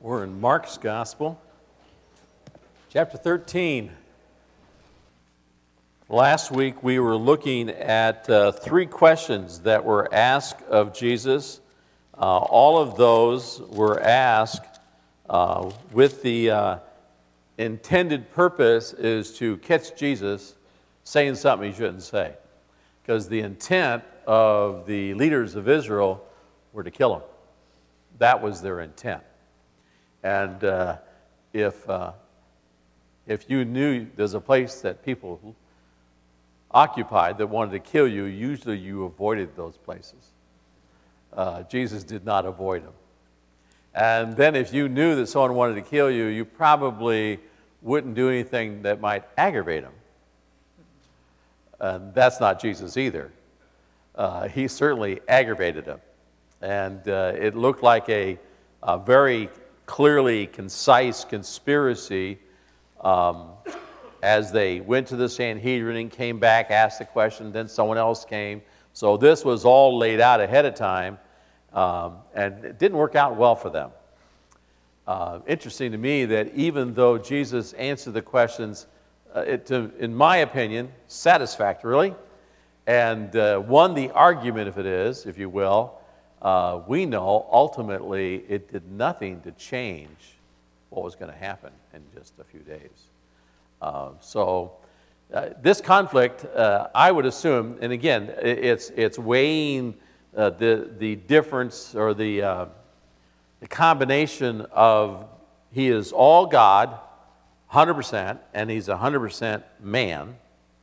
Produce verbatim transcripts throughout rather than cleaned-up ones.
We're in Mark's Gospel, chapter thirteen. Last week we were looking at uh, three questions that were asked of Jesus. Uh, all of those were asked uh, with the uh, intended purpose is to catch Jesus saying something he shouldn't say. Because the intent of the leaders of Israel were to kill him. That was their intent. And uh, if uh, if you knew there's a place that people occupied that wanted to kill you, usually you avoided those places. Uh, Jesus did not avoid them. And then if you knew that someone wanted to kill you, you probably wouldn't do anything that might aggravate them. And that's not Jesus either. Uh, he certainly aggravated them. And uh, it looked like a, a very clearly concise conspiracy um, as they went to the Sanhedrin and came back, asked the question, then someone else came. So this was all laid out ahead of time, um, and it didn't work out well for them. Uh, interesting to me that even though Jesus answered the questions, uh, it, to, in my opinion, satisfactorily, and uh, won the argument, if it is, if you will, Uh, we know ultimately it did nothing to change what was going to happen in just a few days. Uh, so uh, this conflict, uh, I would assume, and again, it's it's weighing uh, the the difference or the uh, the combination of he is all God, one hundred percent, and he's one hundred percent man,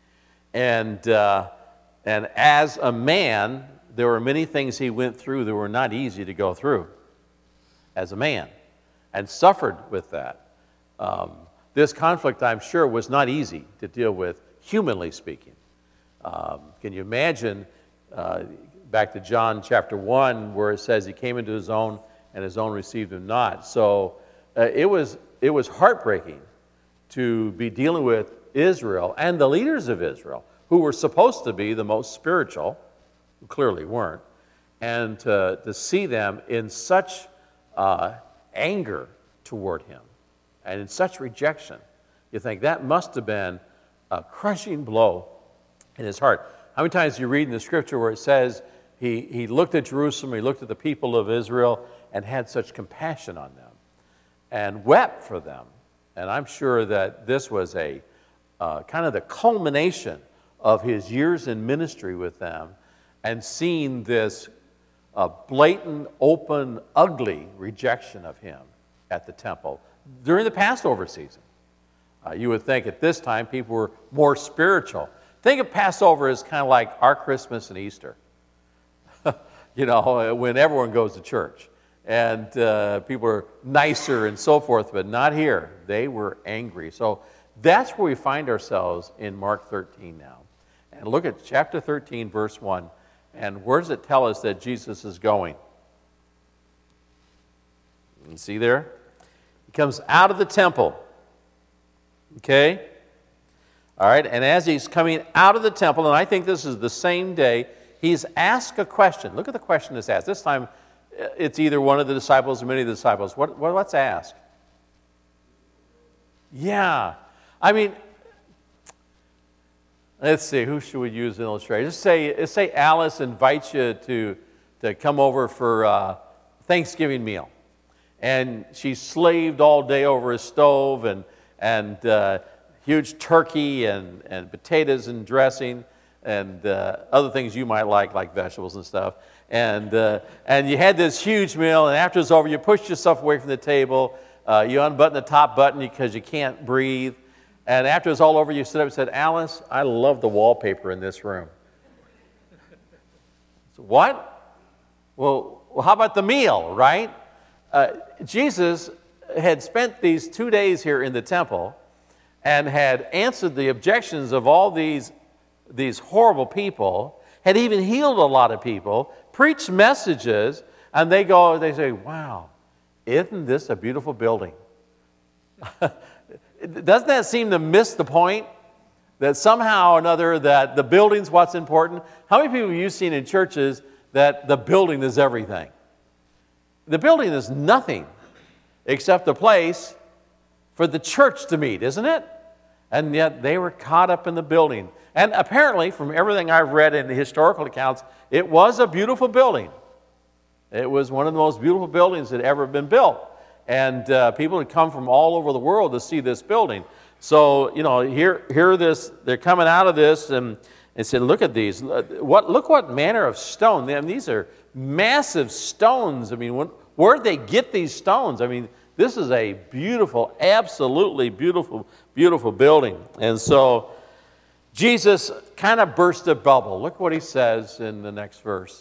and uh, and as a man, there were many things he went through that were not easy to go through as a man, and suffered with that. Um, this conflict, I'm sure, was not easy to deal with, humanly speaking. Um, can you imagine, uh, back to John chapter one, where it says he came into his own, and his own received him not. So uh, it was it was heartbreaking to be dealing with Israel and the leaders of Israel, who were supposed to be the most spiritual, who clearly weren't, and to, to see them in such uh, anger toward him and in such rejection. You think that must have been a crushing blow in his heart. How many times do you read in the scripture where it says he, he looked at Jerusalem, he looked at the people of Israel, and had such compassion on them and wept for them? And I'm sure that this was a uh, kind of the culmination of his years in ministry with them, and seeing this uh, blatant, open, ugly rejection of him at the temple during the Passover season. Uh, you would think at this time people were more spiritual. Think of Passover as kind of like our Christmas and Easter. You know, when everyone goes to church. And uh, people are nicer and so forth, but not here. They were angry. So that's where we find ourselves in Mark thirteen now. And look at chapter thirteen, verse one. And where does it tell us that Jesus is going? You see there? He comes out of the temple. Okay? All right, and as he's coming out of the temple, and I think this is the same day, he's asked a question. Look at the question that's asked. This time, it's either one of the disciples or many of the disciples. What, what, what's asked? Yeah. I mean, let's see, who should we use as an illustration? Let's say, let's say Alice invites you to, to come over for a Thanksgiving meal. And she's slaved all day over a stove and, and uh, huge turkey and, and potatoes and dressing and uh, other things you might like, like vegetables and stuff. And, uh, and you had this huge meal, and after it's over, you push yourself away from the table. Uh, you unbutton the top button because you can't breathe. And after it's all over, you stood up and said, Alice, I love the wallpaper in this room. So, what? Well, well, how about the meal, right? Uh, Jesus had spent these two days here in the temple and had answered the objections of all these, these horrible people, had even healed a lot of people, preached messages, and they go, they say, wow, isn't this a beautiful building? Doesn't that seem to miss the point? That somehow or another that the building's what's important? How many people have you seen in churches that the building is everything? The building is nothing. except a place for the church to meet, isn't it? And yet they were caught up in the building. And apparently, from everything I've read in the historical accounts, it was a beautiful building. It was one of the most beautiful buildings that had ever been built. And uh, people had come from all over the world to see this building. So, you know, here, here this, they're coming out of this and, and said, look at these. What, look what manner of stone. I mean, these are massive stones. I mean, when, where'd they get these stones? I mean, this is a beautiful, absolutely beautiful, beautiful building. And so Jesus kind of burst a bubble. Look what he says in the next verse.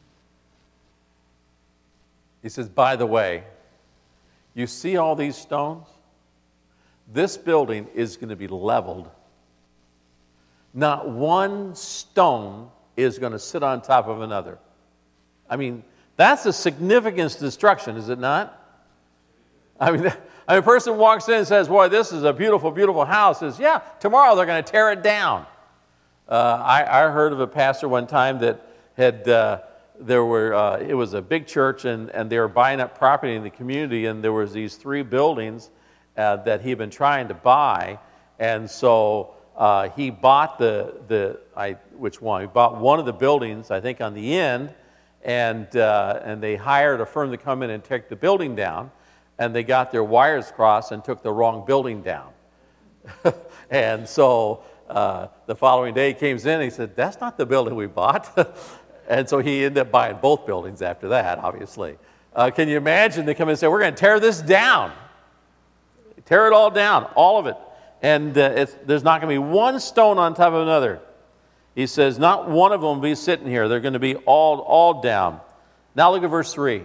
He says, by the way, you see all these stones? This building is going to be leveled. Not one stone is going to sit on top of another. I mean, that's a significant destruction, is it not? I mean, I mean, a person walks in and says, boy, this is a beautiful, beautiful house. Says, yeah, tomorrow they're going to tear it down. Uh, I, I heard of a pastor one time that had, uh, there were, uh, it was a big church, and, and they were buying up property in the community, and there was these three buildings uh, that he had been trying to buy, and so uh, he bought the, the I, which one? He bought one of the buildings, I think, on the end, and, uh, and they hired a firm to come in and take the building down. And they got their wires crossed and took the wrong building down. And so uh, the following day he came in and he said, that's not the building we bought. And so he ended up buying both buildings after that, obviously. Uh, can you imagine? They come in and say, we're going to tear this down. Tear it all down, all of it. And uh, it's, there's not going to be one stone on top of another. He says, not one of them will be sitting here. They're going to be all, all down. Now look at verse three.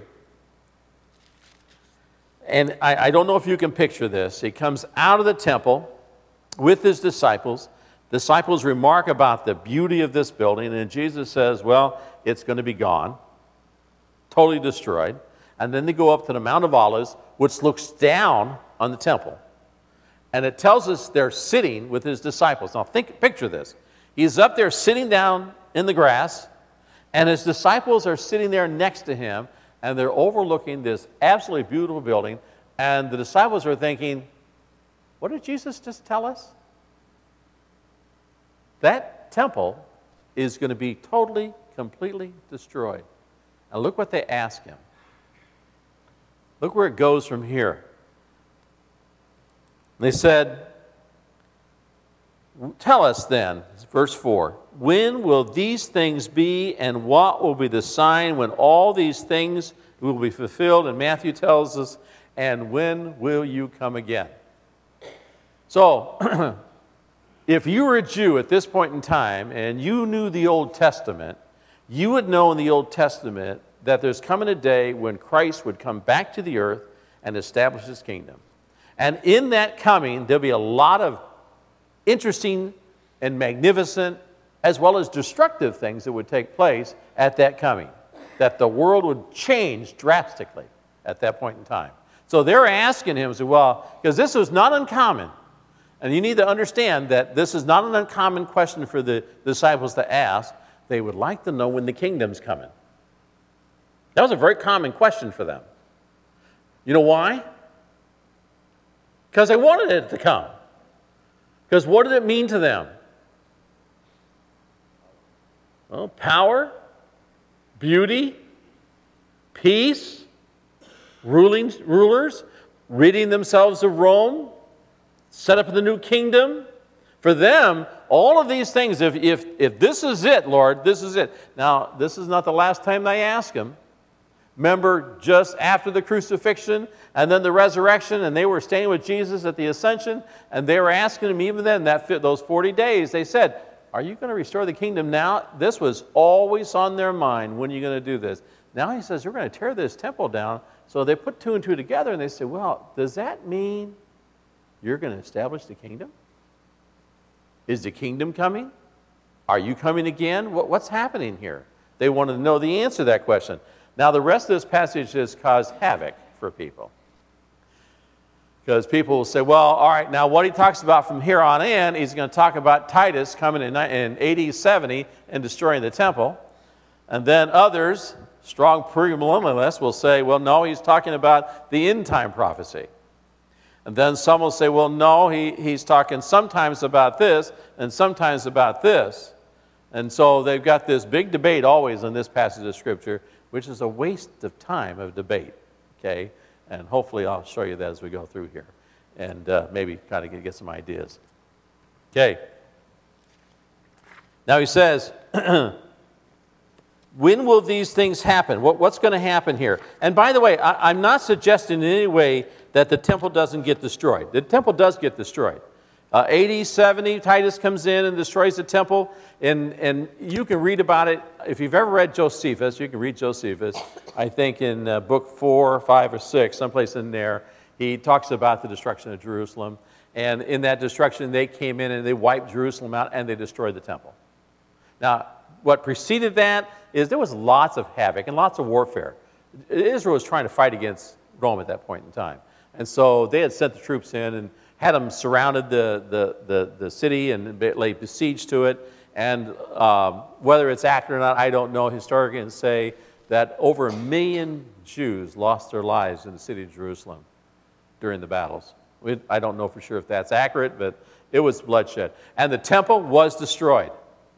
And I, I don't know if you can picture this. He comes out of the temple with his disciples. Disciples remark about the beauty of this building, and Jesus says, well, it's going to be gone, totally destroyed. And then they go up to the Mount of Olives, which looks down on the temple. And it tells us they're sitting with his disciples. Now think, picture this. He's up there sitting down in the grass, and his disciples are sitting there next to him, and they're overlooking this absolutely beautiful building, and the disciples are thinking, what did Jesus just tell us? That temple is going to be totally, completely destroyed. And look what they ask him. Look where it goes from here. They said, tell us then, verse four, when will these things be, and what will be the sign when all these things will be fulfilled? And Matthew tells us, and when will you come again? So, if you were a Jew at this point in time, and you knew the Old Testament, you would know in the Old Testament that there's coming a day when Christ would come back to the earth and establish his kingdom. And in that coming, there'll be a lot of interesting and magnificent, as well as destructive things that would take place at that coming, that the world would change drastically at that point in time. So they're asking him, well, because this was not uncommon, and you need to understand that this is not an uncommon question for the disciples to ask. They would like to know when the kingdom's coming. That was a very common question for them. You know why? Because they wanted it to come. Because what did it mean to them? Well, power, beauty, peace, ruling, rulers, ridding themselves of Rome, set up the new kingdom. For them, all of these things, if, if, if this is it, Lord, this is it. Now, this is not the last time they ask him. Remember, just after the crucifixion and then the resurrection, and they were staying with Jesus at the ascension, and they were asking him even then, that those forty days, they said, are you going to restore the kingdom now? This was always on their mind. When are you going to do this? Now he says, we're going to tear this temple down. So they put two and two together, and they said, well, does that mean you're going to establish the kingdom? Is the kingdom coming? Are you coming again? What, what's happening here? They wanted to know the answer to that question. Now, the rest of this passage has caused havoc for people. Because people will say, well, all right, now what he talks about from here on in, he's going to talk about Titus coming in, in A D seventy and destroying the temple. And then others strong premillennialists will say, well, no, he's talking about the end time prophecy. And then some will say, well, no, he, he's talking sometimes about this and sometimes about this. And so they've got this big debate always in this passage of Scripture, which is a waste of time of debate, okay? And hopefully I'll show you that as we go through here and uh, maybe kind of get some ideas. Okay. Now he says, when will these things happen? What, what's going to happen here? And by the way, I, I'm not suggesting in any way that the temple doesn't get destroyed. The temple does get destroyed. Uh, A D seventy, Titus comes in and destroys the temple. And, and you can read about it. If you've ever read Josephus, you can read Josephus. I think in uh, book four, five, or six, someplace in there, he talks about the destruction of Jerusalem. And in that destruction, they came in and they wiped Jerusalem out and they destroyed the temple. Now, what preceded that is there was lots of havoc and lots of warfare. Israel was trying to fight against Rome at that point in time. And so they had sent the troops in and had them surrounded the, the, the, the city and laid besiege to it. And um, whether it's accurate or not, I don't know. Historians say that over a million Jews lost their lives in the city of Jerusalem during the battles. We, I don't know for sure if that's accurate, but it was bloodshed. And the temple was destroyed.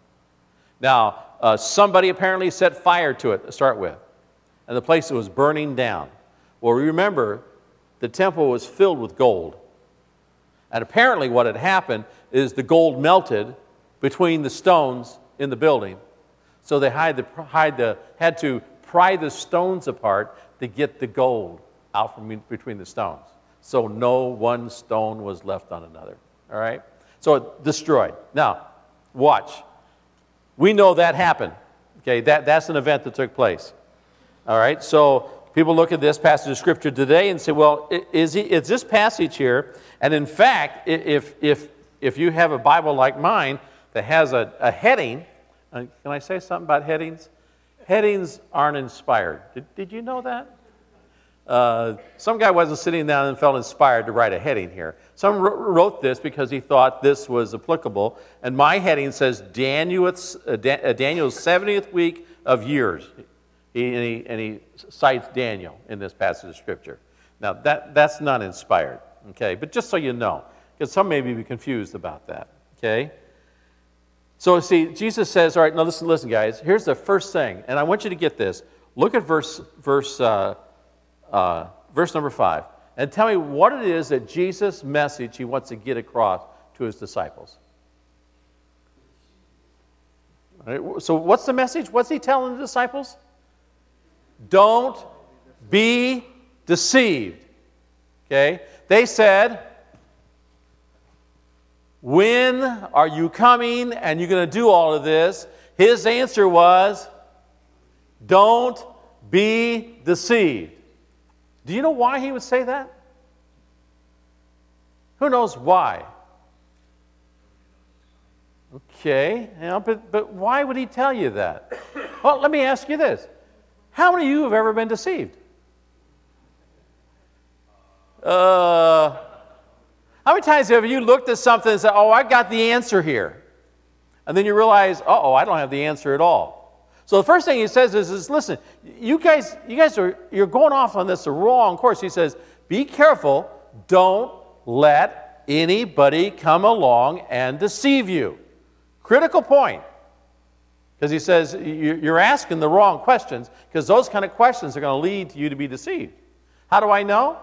Now, uh, somebody apparently set fire to it to start with, and the place was burning down. Well, remember, the temple was filled with gold. And apparently what had happened is the gold melted between the stones in the building. So they had, the, had, the, had to pry the stones apart to get the gold out from between the stones. So no one stone was left on another. All right? So it destroyed. Now, watch. We know that happened. Okay, that, that's an event that took place. All right, so people look at this passage of Scripture today and say, well, is, he, is this passage here? And in fact, if, if, if you have a Bible like mine that has a, a heading, uh, can I say something about headings? Headings aren't inspired. Did, did you know that? Uh, some guy wasn't sitting down and felt inspired to write a heading here. Some wrote this because he thought this was applicable. And my heading says Daniel's, uh, Daniel's seventieth week of years. He, and, he, and he cites Daniel in this passage of Scripture. Now, that, that's not inspired, okay? But just so you know, because some may be confused about that, okay? So, see, Jesus says, all right, now listen, listen, guys. Here's the first thing, and I want you to get this. Look at verse, verse, uh, uh, verse number five, and tell me what it is that Jesus' message he wants to get across to his disciples. All right, so what's the message? What's he telling the disciples? Don't be deceived. Okay? They said, when are you coming and you're going to do all of this? His answer was, don't be deceived. Do you know why he would say that? Who knows why? Okay, you know, but, but why would he tell you that? Well, let me ask you this. How many of you have ever been deceived? Uh, how many times have you looked at something and said, oh, I got the answer here? And then you realize, uh-oh, I don't have the answer at all. So the first thing he says is, is listen, you guys, you guys are, you're going off on this the wrong course. He says, be careful, don't let anybody come along and deceive you. Critical point. Because he says, you're asking the wrong questions, because those kind of questions are going to lead to you to be deceived. How do I know?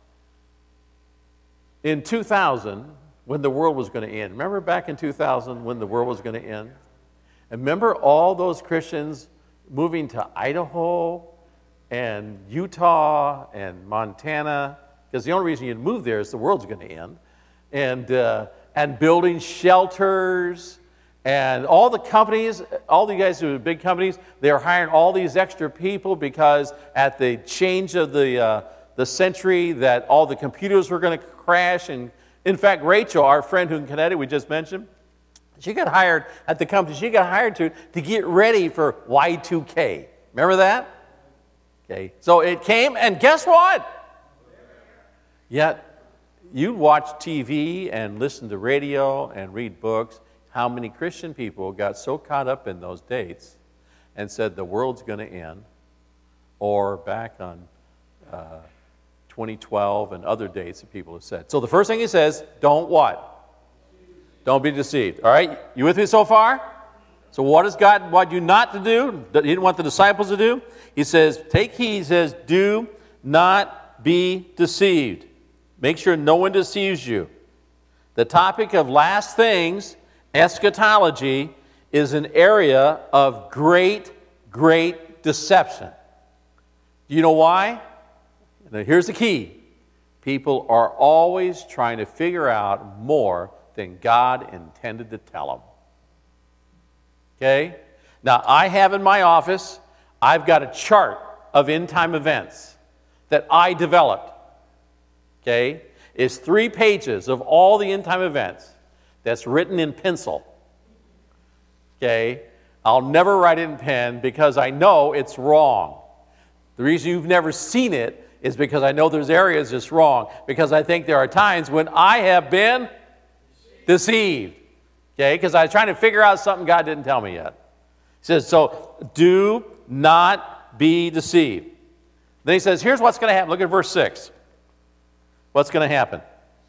In two thousand, when the world was going to end. Remember back in two thousand when the world was going to end? And remember all those Christians moving to Idaho and Utah and Montana, because the only reason you'd move there is the world's going to end, and, uh, and building shelters. And all the companies, all the guys who are big companies, they're hiring all these extra people because at the change of the, uh, the century that all the computers were going to crash. And in fact, Rachel, our friend who in Connecticut we just mentioned, she got hired at the company she got hired to to get ready for Y two K. Remember that? Okay. So it came, and guess what? Yet you watch T V and listen to radio and read books. How many Christian people got so caught up in those dates and said the world's going to end, or back on uh, twenty twelve and other dates that people have said. So the first thing he says, don't what? Don't be deceived. All right? You with me so far? So what does God want you not to do? He didn't want the disciples to do? He says, take heed. He says, do not be deceived. Make sure no one deceives you. The topic of last things, eschatology, is an area of great, great deception. Do you know why? Now here's the key. People are always trying to figure out more than God intended to tell them. Okay? Now, I have in my office, I've got a chart of end-time events that I developed. Okay? It's three pages of all the end-time events that's written in pencil. Okay? I'll never write it in pen because I know it's wrong. The reason you've never seen it is because I know there's areas it's wrong, because I think there are times when I have been deceived. Okay, because I was trying to figure out something God didn't tell me yet. He says, so do not be deceived. Then he says, here's what's going to happen. Look at verse six. What's going to happen?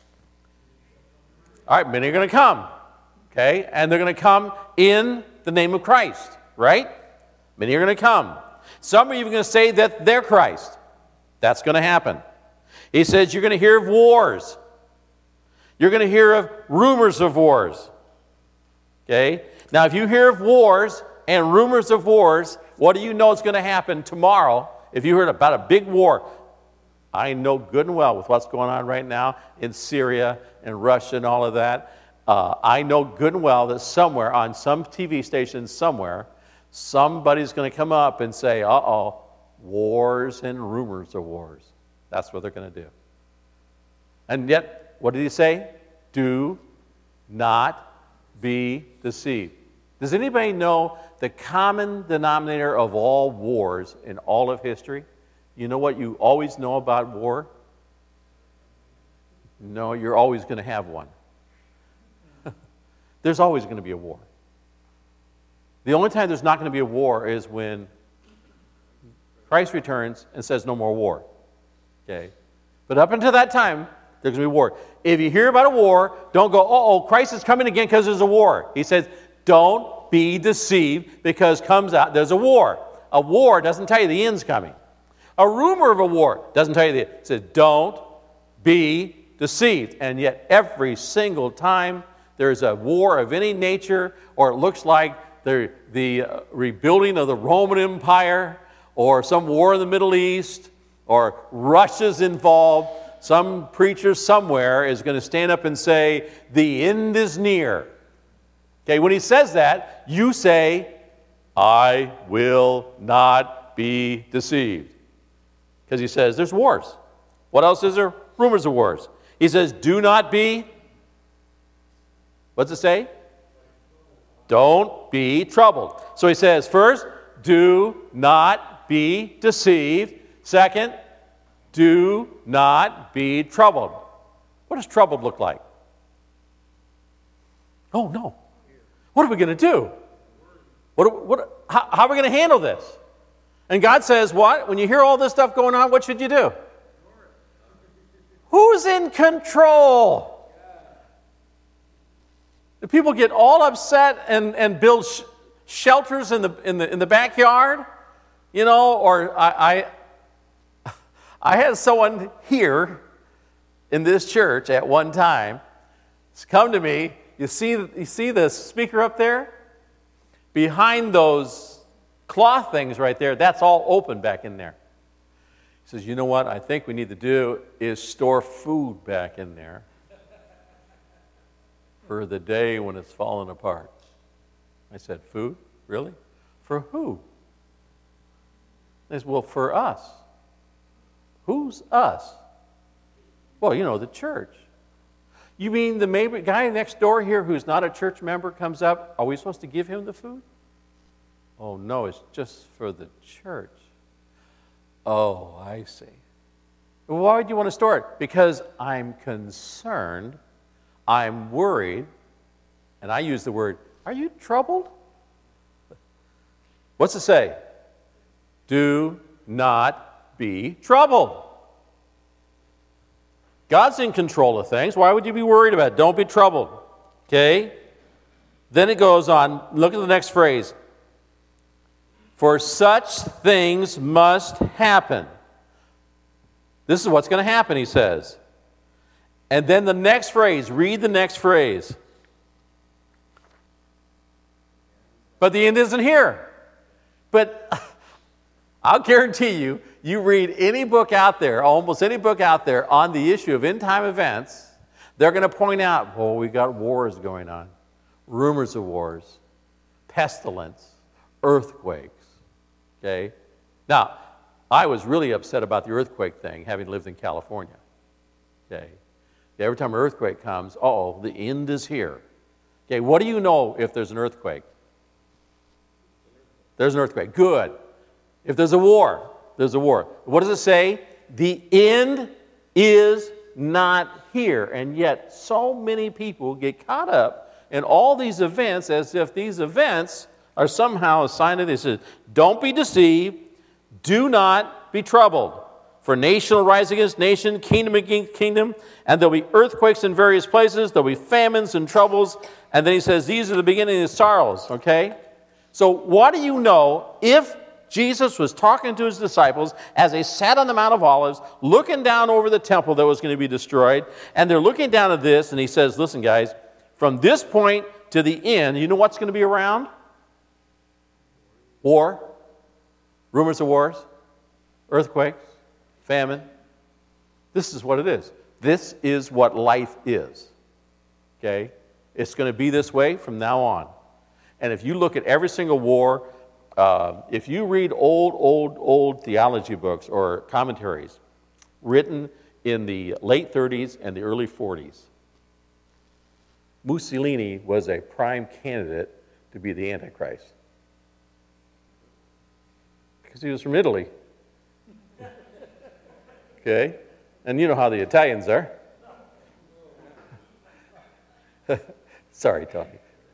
All right, many are going to come. Okay, and they're going to come in the name of Christ, right? Many are going to come. Some are even going to say that they're Christ. That's going to happen. He says, you're going to hear of wars. You're going to hear of rumors of wars. Okay? Now, if you hear of wars and rumors of wars, what do you know is going to happen tomorrow if you heard about a big war? I know good and well with what's going on right now in Syria and Russia and all of that. Uh, I know good and well that somewhere on some T V station somewhere, somebody's going to come up and say, uh-oh, wars and rumors of wars. That's what they're going to do. And yet, what did he say? Do not be deceived. Does anybody know the common denominator of all wars in all of history? You know what you always know about war? No, you're always going to have one. There's always going to be a war. The only time there's not going to be a war is when Christ returns and says no more war. Okay? But up until that time, there's going to be war. If you hear about a war, don't go, uh-oh, Christ is coming again because there's a war. He says, don't be deceived because comes out there's a war. A war doesn't tell you the end's coming. A rumor of a war doesn't tell you the end. It says, don't be deceived. And yet every single time there's a war of any nature, or it looks like the, the uh, rebuilding of the Roman Empire, or some war in the Middle East, or Russia's involved, some preacher somewhere is going to stand up and say, the end is near. Okay, when he says that, you say, I will not be deceived. Because he says there's wars. What else is there? Rumors of wars. He says, do not be, what's it say? Don't be troubled. So he says, first, do not be deceived. Second, do not be troubled. What does troubled look like? Oh, no. What are we going to do? What, what, how, how are we going to handle this? And God says, what? When you hear all this stuff going on, what should you do? Who's in control? The people get all upset and, and build sh- shelters in the, in, the, in the backyard, you know, or I... I I had someone here in this church at one time come to me. You see, you see the speaker up there? Behind those cloth things right there, that's all open back in there. He says, you know what I think we need to do is store food back in there for the day when it's falling apart. I said, food? Really? For who? He says, well, for us. Who's us? Well, you know, the church. You mean the maybe guy next door here who's not a church member comes up, are we supposed to give him the food? Oh, no, it's just for the church. Oh, I see. Why would you want to store it? Because I'm concerned, I'm worried, and I use the word, are you troubled? What's it say? Do not be troubled. God's in control of things. Why would you be worried about it? Don't be troubled. Okay? Then it goes on. Look at the next phrase. For such things must happen. This is what's going to happen, he says. And then the next phrase. Read the next phrase. But the end isn't here. But I'll guarantee you, you read any book out there, almost any book out there on the issue of end-time events, they're going to point out, well, we got wars going on, rumors of wars, pestilence, earthquakes, okay? Now, I was really upset about the earthquake thing, having lived in California, okay? Every time an earthquake comes, uh-oh, the end is here. Okay, what do you know if there's an earthquake? There's an earthquake. Good. If there's a war, there's a war. What does it say? The end is not here. And yet, so many people get caught up in all these events as if these events are somehow a sign of this. Don't be deceived. Do not be troubled. For nation will rise against nation, kingdom against kingdom, and there'll be earthquakes in various places. There'll be famines and troubles. And then he says, these are the beginning of sorrows, okay? So what do you know if Jesus was talking to his disciples as they sat on the Mount of Olives, looking down over the temple that was going to be destroyed, and they're looking down at this, and he says, listen, guys, from this point to the end, you know what's going to be around? War, rumors of wars, earthquakes, famine. This is what it is. This is what life is. Okay? It's going to be this way from now on. And if you look at every single war, uh, if you read old, old, old theology books or commentaries written in the late thirties and the early forties, Mussolini was a prime candidate to be the Antichrist. Because he was from Italy. Okay? And you know how the Italians are. Sorry, Tony.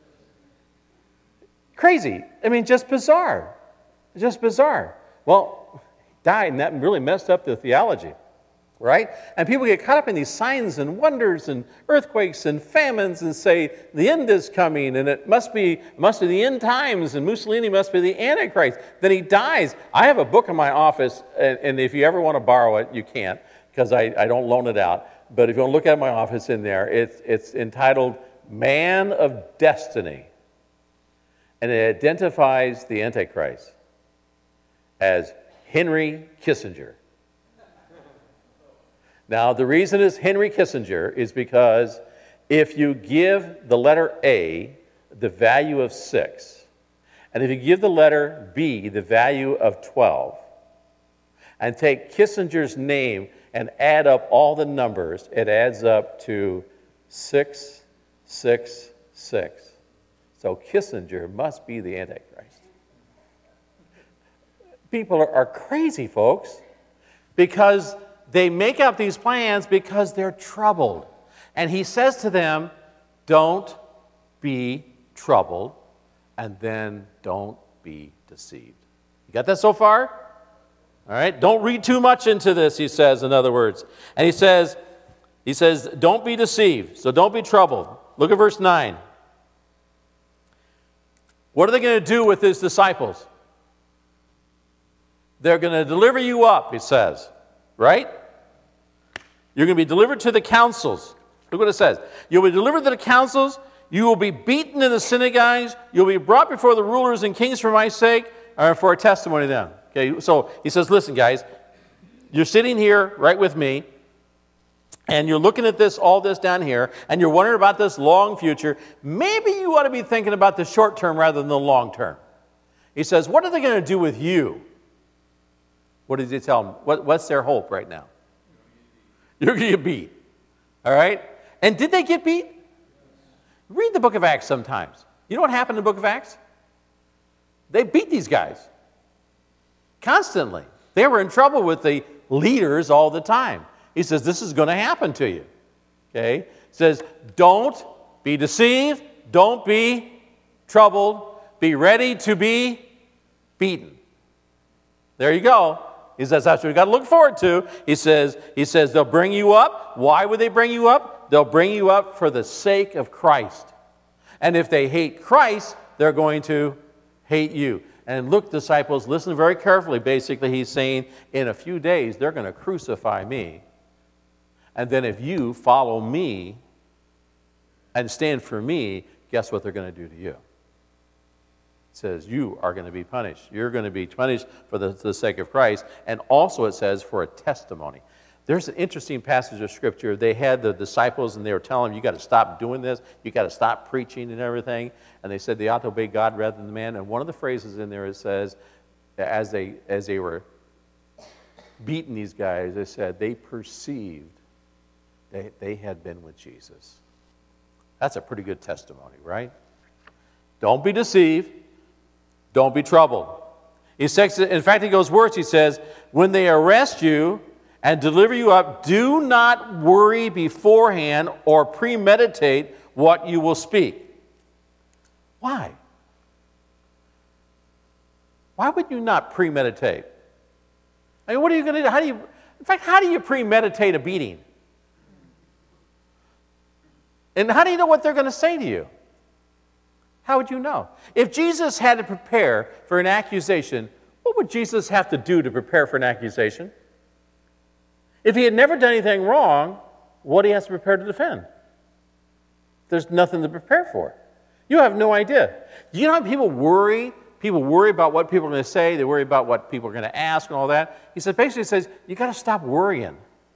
Crazy. I mean, just bizarre. Just bizarre. Well, died, and that really messed up the theology, right? And people get caught up in these signs and wonders and earthquakes and famines and say, the end is coming, and it must be, must be the end times, and Mussolini must be the Antichrist. Then he dies. I have a book in my office, and, and if you ever want to borrow it, you can't, because I, I don't loan it out. But if you want to look at my office in there, it's, it's entitled Man of Destiny. And it identifies the Antichrist as Henry Kissinger. Now, the reason it's Henry Kissinger is because if you give the letter A the value of six, and if you give the letter B the value of twelve, and take Kissinger's name and add up all the numbers, it adds up to six six six. So Kissinger must be the Antichrist. People are, are crazy, folks, because they make up these plans because they're troubled. And he says to them, don't be troubled, and then don't be deceived. You got that so far? All right, don't read too much into this, he says, in other words. And he says, he says, don't be deceived, so don't be troubled. Look at verse nine. What are they going to do with his disciples? They're going to deliver you up, he says, right? You're going to be delivered to the councils. Look what it says. You'll be delivered to the councils. You will be beaten in the synagogues. You'll be brought before the rulers and kings for my sake, or for a testimony to them. Okay, so he says, listen, guys, you're sitting here right with me, and you're looking at this, all this down here, and you're wondering about this long future. Maybe you ought to be thinking about the short term rather than the long term. He says, what are they going to do with you? What did he tell them? What, what's their hope right now? You're going to get beat. All right? And did they get beat? Read the book of Acts sometimes. You know what happened in the book of Acts? They beat these guys. Constantly. They were in trouble with the leaders all the time. He says, this is going to happen to you. Okay? He says, don't be deceived. Don't be troubled. Be ready to be beaten. There you go. He says, that's what we've got to look forward to. He says, he says, they'll bring you up. Why would they bring you up? They'll bring you up for the sake of Christ. And if they hate Christ, they're going to hate you. And look, disciples, listen very carefully. Basically, he's saying, in a few days, they're going to crucify me. And then if you follow me and stand for me, guess what they're going to do to you? It says, you are going to be punished. You're going to be punished for the, the sake of Christ. And also it says, for a testimony. There's an interesting passage of Scripture. They had the disciples and they were telling them, you got to stop doing this. You got to stop preaching and everything. And they said they ought to obey God rather than man. And one of the phrases in there, it says, as they, as they were beating these guys, they said they perceived they, they had been with Jesus. That's a pretty good testimony, right? Don't be deceived. Don't be troubled. He says, in fact, he goes worse. He says, when they arrest you and deliver you up, do not worry beforehand or premeditate what you will speak. Why? Why would you not premeditate? I mean, what are you going to do? How do you, in fact, how do you premeditate a beating? And how do you know what they're going to say to you? How would you know? If Jesus had to prepare for an accusation, what would Jesus have to do to prepare for an accusation? If he had never done anything wrong, what do he has to prepare to defend? There's nothing to prepare for. You have no idea. Do you know how people worry? People worry about what people are going to say. They worry about what people are going to ask and all that. He said, basically says, you got to stop worrying.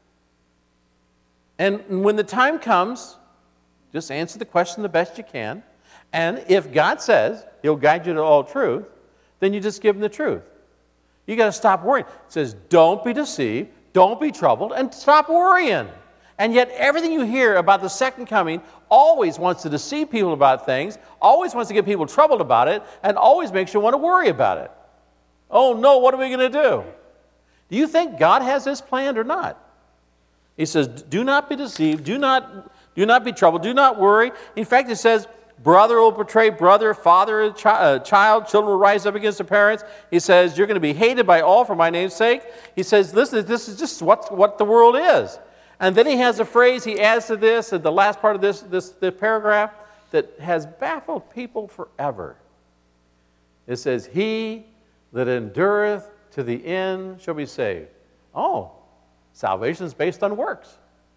And when the time comes, just answer the question the best you can. And if God says he'll guide you to all truth, then you just give him the truth. You got to stop worrying. It says, don't be deceived, don't be troubled, and stop worrying. And yet everything you hear about the second coming always wants to deceive people about things, always wants to get people troubled about it, and always makes you want to worry about it. Oh no, what are we going to do? Do you think God has this planned or not? He says, do not be deceived, do not, do not be troubled, do not worry. In fact, it says, brother will betray brother, father a chi- uh, child, children will rise up against the parents. He says, you're going to be hated by all for my name's sake. He says, listen, this is just what, what the world is. And then he has a phrase he adds to this, at the last part of this, this, this paragraph, that has baffled people forever. It says, he that endureth to the end shall be saved. Oh, salvation is based on works.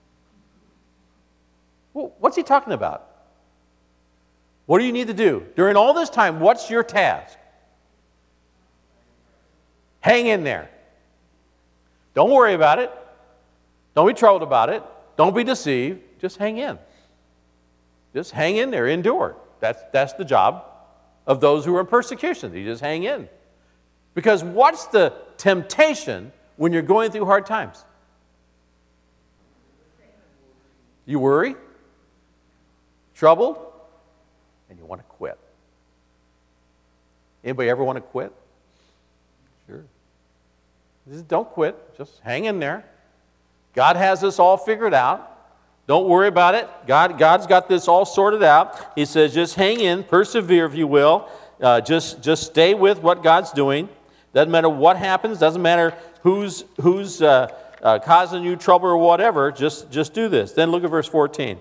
Well, what's he talking about? What do you need to do? During all this time, what's your task? Hang in there. Don't worry about it. Don't be troubled about it. Don't be deceived. Just hang in. Just hang in there. Endure. That's, that's the job of those who are in persecution. You just hang in. Because what's the temptation when you're going through hard times? You worry, troubled, and you want to quit. Anybody ever want to quit? Sure. Just don't quit. Just hang in there. God has this all figured out. Don't worry about it. God, God's got this all sorted out. He says, just hang in, persevere, if you will. Uh, just, just stay with what God's doing. Doesn't matter what happens. Doesn't matter who's, who's uh, uh, causing you trouble or whatever. Just, just do this. Then look at verse fourteen.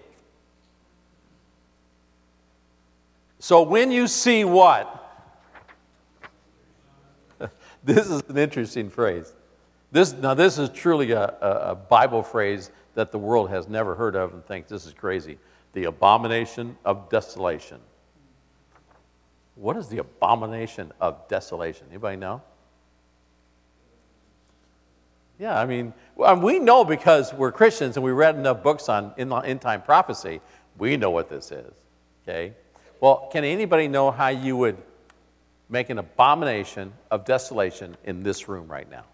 So when you see what? This is an interesting phrase. This, now, this is truly a, a, a Bible phrase that the world has never heard of and thinks this is crazy. The abomination of desolation. What is the abomination of desolation? Anybody know? Yeah, I mean, well, we know because we're Christians and we read enough books on end-time prophecy. We know what this is, okay? Well, can anybody know how you would make an abomination of desolation in this room right now?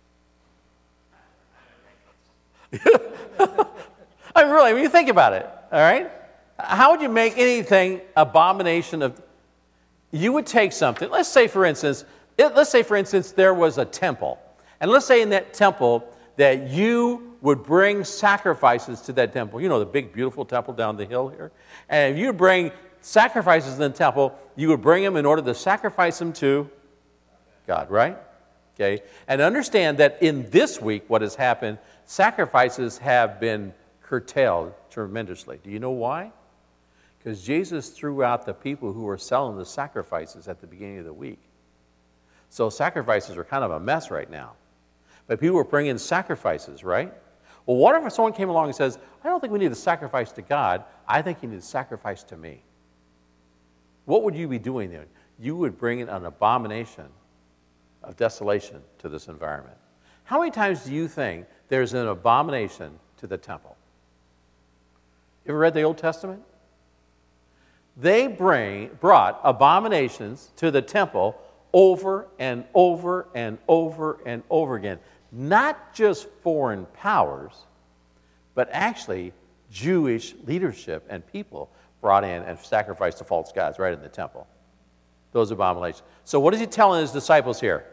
I mean, really, when you think about it, all right? How would you make anything abomination of... You would take something, let's say, for instance, it, let's say, for instance, there was a temple. And let's say in that temple that you would bring sacrifices to that temple. You know, the big, beautiful temple down the hill here. And if you bring sacrifices in the temple, you would bring them in order to sacrifice them to God, right? Okay? And understand that in this week, what has happened, sacrifices have been curtailed tremendously. Do you know why? Because Jesus threw out the people who were selling the sacrifices at the beginning of the week. So sacrifices are kind of a mess right now. But people were bringing sacrifices, right? Well, what if someone came along and says, I don't think we need to sacrifice to God. I think you need to sacrifice to me. What would you be doing then? You would bring in an abomination of desolation to this environment. How many times do you think there's an abomination to the temple? You ever read the Old Testament? They bring, brought abominations to the temple over and over and over and over again. Not just foreign powers, but actually Jewish leadership and people brought in and sacrificed to false gods right in the temple. Those abominations. So what is he telling his disciples here?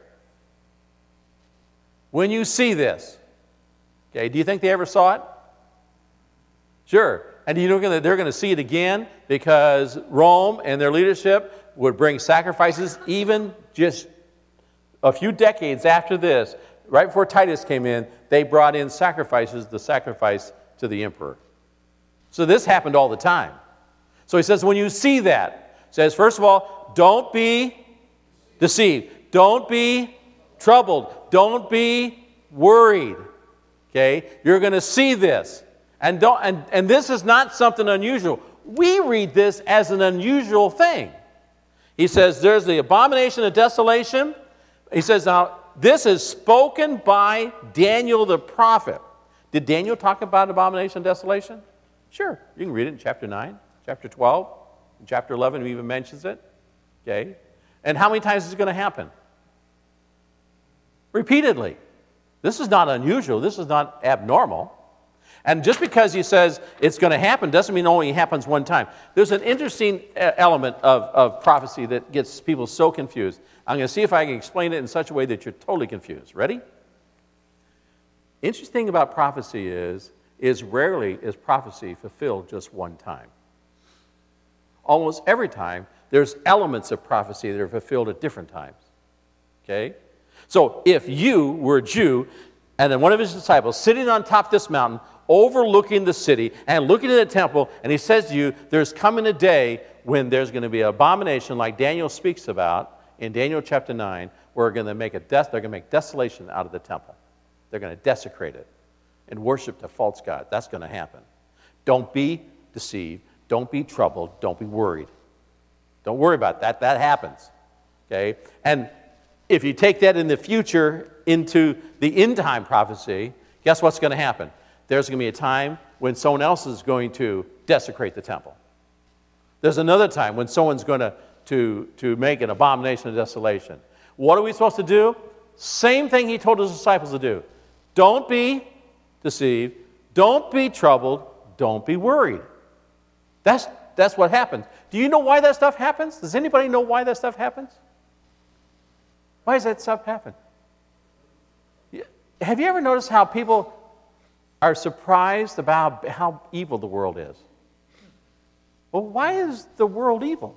When you see this, okay, do you think they ever saw it? Sure. And you know they're going to see it again because Rome and their leadership would bring sacrifices even just a few decades after this. Right before Titus came in, they brought in sacrifices, the sacrifice to the emperor. So this happened all the time. So he says, when you see that, he says, first of all, don't be deceived. Don't be troubled. Don't be worried. Okay? You're going to see this. And, don't, and, and this is not something unusual. We read this as an unusual thing. He says there's the abomination of desolation. He says, now, this is spoken by Daniel the prophet. Did Daniel talk about abomination of desolation? Sure. You can read it in chapter nine, chapter twelve, in chapter eleven, he even mentions it. Okay? And how many times is it going to happen? Repeatedly. This is not unusual. This is not abnormal. And just because he says it's going to happen doesn't mean it only happens one time. There's an interesting element of, of prophecy that gets people so confused. I'm going to see if I can explain it in such a way that you're totally confused. Ready? Interesting thing about prophecy is, is rarely is prophecy fulfilled just one time. Almost every time, there's elements of prophecy that are fulfilled at different times. Okay? So if you were a Jew, and then one of his disciples sitting on top of this mountain, overlooking the city and looking at the temple, and he says to you, there's coming a day when there's going to be an abomination like Daniel speaks about in Daniel chapter nine, where we're going to make a des- they're going to make desolation out of the temple. They're going to desecrate it and worship the false god. That's going to happen. Don't be deceived. Don't be troubled. Don't be worried. Don't worry about that. That happens. Okay? And if you take that in the future into the end time prophecy, guess what's going to happen? There's going to be a time when someone else is going to desecrate the temple. There's another time when someone's going to, to, to make an abomination of desolation. What are we supposed to do? Same thing he told his disciples to do. Don't be deceived. Don't be troubled. Don't be worried. That's, that's what happens. Do you know why that stuff happens? Does anybody know why that stuff happens? Why does that stuff happen? Have you ever noticed how people are surprised about how evil the world is? Well, why is the world evil?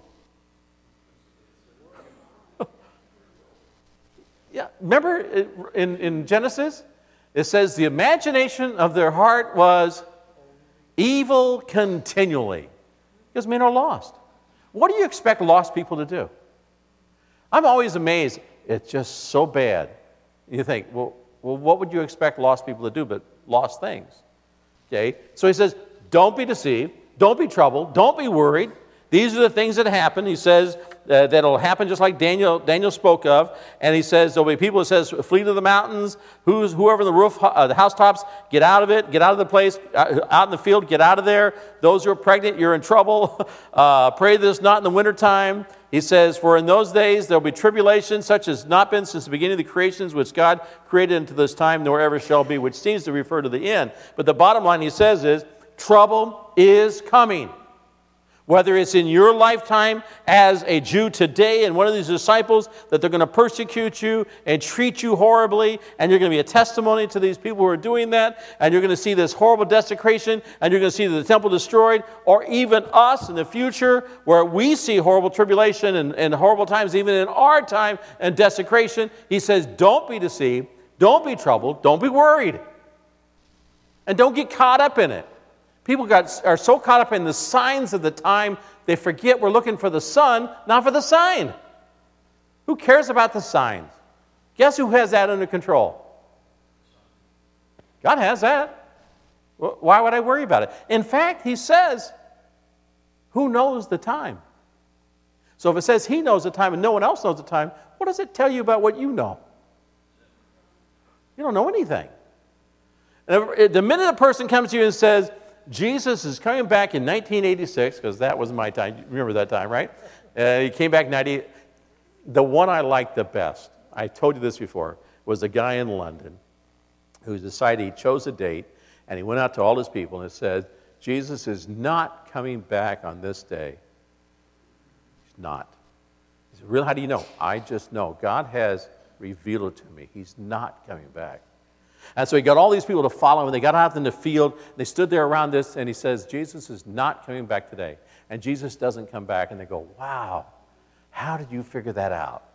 Yeah, remember in, in Genesis, it says the imagination of their heart was evil continually. Because men are lost. What do you expect lost people to do? I'm always amazed. It's just so bad. You think, well, well, what would you expect lost people to do but lost things? Okay, so he says, don't be deceived, don't be troubled, don't be worried. These are the things that happen. He says uh, that'll happen just like Daniel Daniel spoke of. And he says there'll be people who says, flee to the mountains. Who's whoever in the roof, uh, the housetops, get out of it. Get out of the place. Uh, out in the field, get out of there. Those who are pregnant, you're in trouble. Uh, pray this not in the wintertime. He says, for in those days there'll be tribulation such as not been since the beginning of the creations which God created unto this time, nor ever shall be, which seems to refer to the end. But the bottom line he says is, trouble is coming. Whether it's in your lifetime as a Jew today and one of these disciples, that they're going to persecute you and treat you horribly, and you're going to be a testimony to these people who are doing that, and you're going to see this horrible desecration, and you're going to see the temple destroyed, or even us in the future where we see horrible tribulation and, and horrible times, even in our time and desecration. He says, don't be deceived, don't be troubled, don't be worried, and don't get caught up in it. People got, are so caught up in the signs of the time, they forget we're looking for the sun, not for the sign. Who cares about the signs? Guess who has that under control? God has that. Why would I worry about it? In fact, he says, who knows the time? So if it says he knows the time and no one else knows the time, what does it tell you about what you know? You don't know anything. And the minute a person comes to you and says, Jesus is coming back in nineteen eighty-six, because that was my time. You remember that time, right? Uh, he came back in ninety. The one I liked the best, I told you this before, was a guy in London who decided he chose a date, and he went out to all his people and said, Jesus is not coming back on this day. He's not. He said, really, how do you know? I just know. God has revealed it to me. He's not coming back. And so he got all these people to follow him, and they got out in the field, they stood there around this, and he says, Jesus is not coming back today. And Jesus doesn't come back, and they go, wow, how did you figure that out?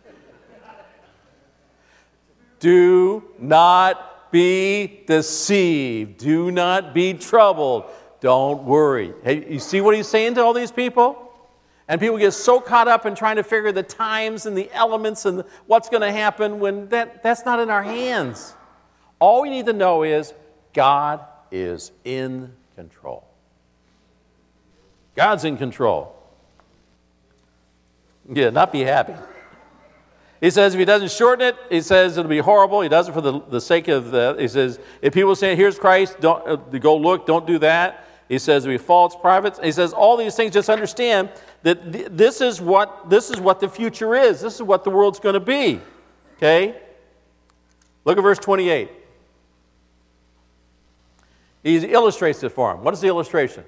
Do not be deceived. Do not be troubled. Don't worry. Hey, you see what he's saying to all these people? And people get so caught up in trying to figure the times and the elements and what's going to happen when that, that's not in our hands. All we need to know is God is in control. God's in control. Yeah, not be happy. He says if he doesn't shorten it, he says it'll be horrible. He does it for the, the sake of the, he says, if people say, here's Christ, don't uh, go look, don't do that. He says it'll be false prophets. He says all these things, just understand that th- this is what this is what the future is. This is what the world's going to be. Okay? Look at verse twenty-eight. He illustrates it for him. What is the illustration?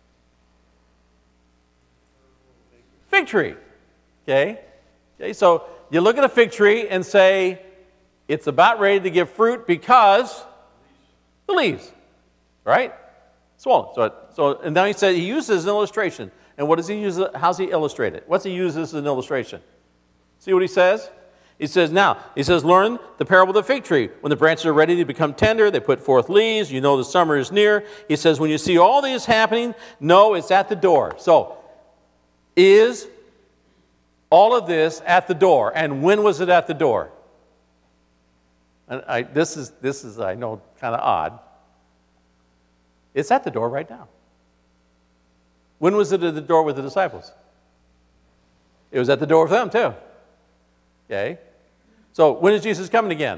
Fig tree. Okay? Okay, so you look at a fig tree and say, it's about ready to give fruit because the leaves, right? Swollen. So, so, and now he said he uses an illustration. And what does he use? How's he illustrate it? What's he use as an illustration? See what he says? He says, now, he says, learn the parable of the fig tree. When the branches are ready to become tender, they put forth leaves. You know the summer is near. He says, when you see all these happening, know it's at the door. So, is all of this at the door? And when was it at the door? And I, this is, this is, I know, kind of odd. It's at the door right now. When was it at the door with the disciples? It was at the door for them, too. Okay? So, when is Jesus coming again?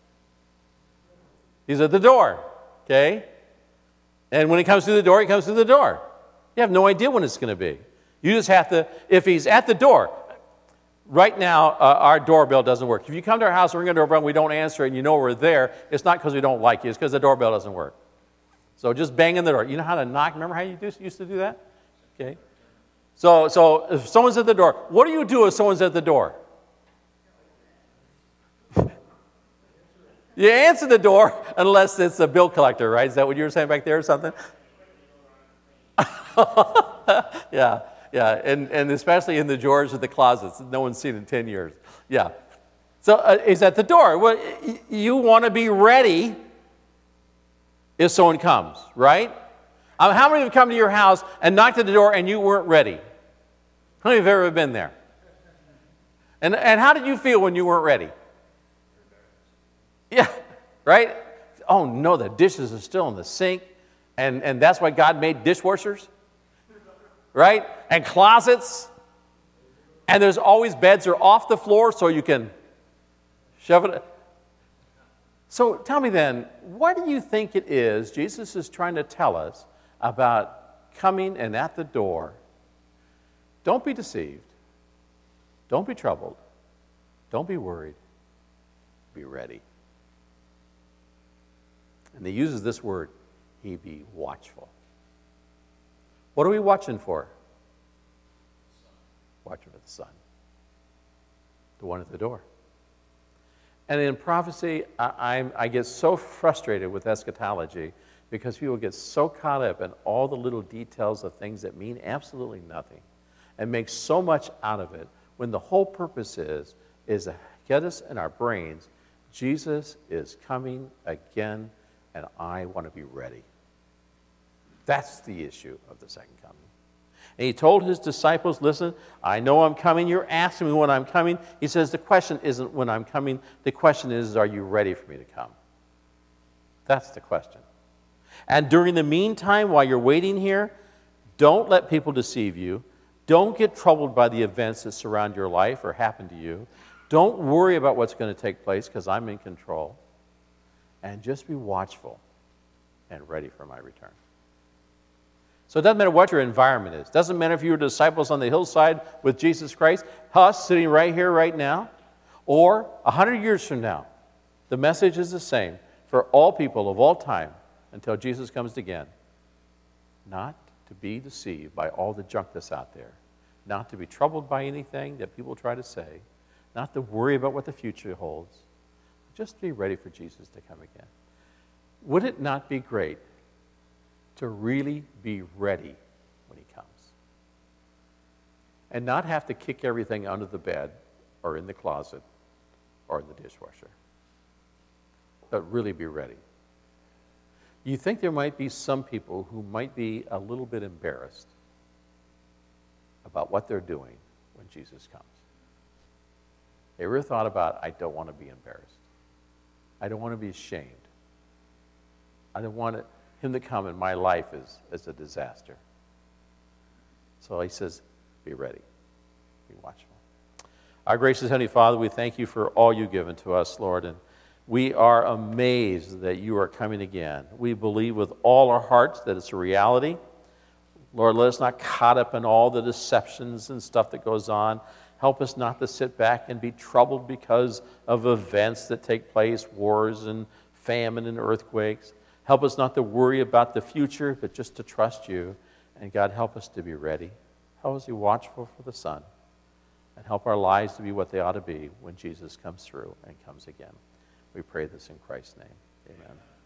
He's at the door. Okay? And when he comes through the door, he comes through the door. You have no idea when it's going to be. You just have to, if he's at the door, right now, uh, our doorbell doesn't work. If you come to our house and ring a doorbell and we don't answer it and you know we're there, it's not because we don't like you, it's because the doorbell doesn't work. So just bang in the door. You know how to knock? Remember how you do, used to do that? Okay. So, so if someone's at the door, what do you do if someone's at the door? You answer the door unless it's a bill collector, right? Is that what you were saying back there or something? yeah, yeah, and, and especially in the drawers of the closets. No one's seen in ten years. Yeah. So uh, he's at the door. Well, y- you want to be ready if someone comes, right? Um, how many have come to your house and knocked at the door and you weren't ready? How many have ever been there? And, and how did you feel when you weren't ready? Yeah, right? Oh, no, the dishes are still in the sink, and, and that's why God made dishwashers, right? And closets, and there's always beds are off the floor so you can shove it. So tell me then, what do you think it is Jesus is trying to tell us about coming and at the door? Don't be deceived. Don't be troubled. Don't be worried. Be ready. And he uses this word, he be watchful. What are we watching for? watching for the Son, the one at the door. And in prophecy, I, I'm, I get so frustrated with eschatology because people get so caught up in all the little details of things that mean absolutely nothing and make so much out of it when the whole purpose is, is to get us in our brains, Jesus is coming again and I want to be ready. That's the issue of the second coming. And he told his disciples, listen, I know I'm coming. You're asking me when I'm coming. He says the question isn't when I'm coming. The question is, are you ready for me to come? That's the question. And during the meantime, while you're waiting here, don't let people deceive you. Don't get troubled by the events that surround your life or happen to you. Don't worry about what's going to take place because I'm in control. And just be watchful and ready for my return. So it doesn't matter what your environment is. It doesn't matter if you were disciples on the hillside with Jesus Christ, us sitting right here, right now, or a hundred years from now. The message is the same for all people of all time until Jesus comes again. Not to be deceived by all the junk that's out there. Not to be troubled by anything that people try to say. Not to worry about what the future holds. Just be ready for Jesus to come again. Would it not be great to really be ready when he comes? And not have to kick everything under the bed or in the closet or in the dishwasher. But really be ready. You think there might be some people who might be a little bit embarrassed about what they're doing when Jesus comes? Have you ever thought about, I don't want to be embarrassed. I don't want to be ashamed. I don't want him to come and my life is, is a disaster. So he says, be ready. Be watchful. Our gracious Heavenly Father, we thank you for all you've given to us, Lord, and we are amazed that you are coming again. We believe with all our hearts that it's a reality. Lord, let us not caught up in all the deceptions and stuff that goes on. Help us not to sit back and be troubled because of events that take place, wars and famine and earthquakes. Help us not to worry about the future, but just to trust you. And God, help us to be ready. Help us to be watchful for the Son. And help our lives to be what they ought to be when Jesus comes through and comes again. We pray this in Christ's name. Amen.